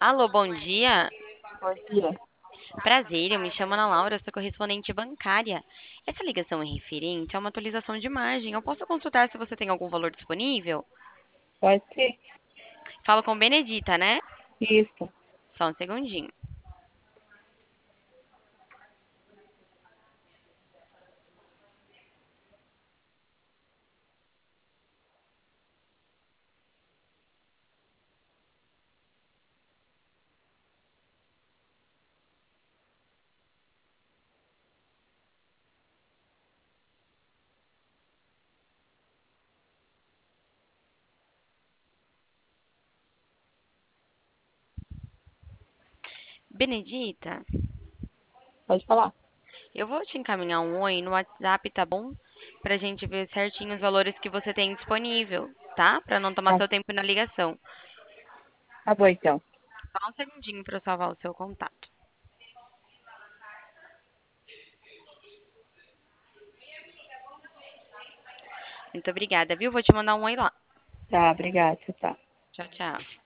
Alô, bom dia. Bom dia. Prazer, eu me chamo Ana Laura, sou correspondente bancária. Essa ligação é referente a uma atualização de margem. Eu posso consultar se você tem algum valor disponível? Pode ser? Falo com Benedita, né? Isso. Só um segundinho. Benedita, Pode falar. eu vou te encaminhar um oi no WhatsApp, tá bom? Pra gente ver certinho os valores que você tem disponível, tá? Pra não tomar Tá, seu tempo na ligação. tá bom, então. Só um segundinho pra eu salvar o seu contato. Muito obrigada, viu? Vou te mandar um oi lá. Tá, obrigada. Tchau, tchau. Tchau, tchau.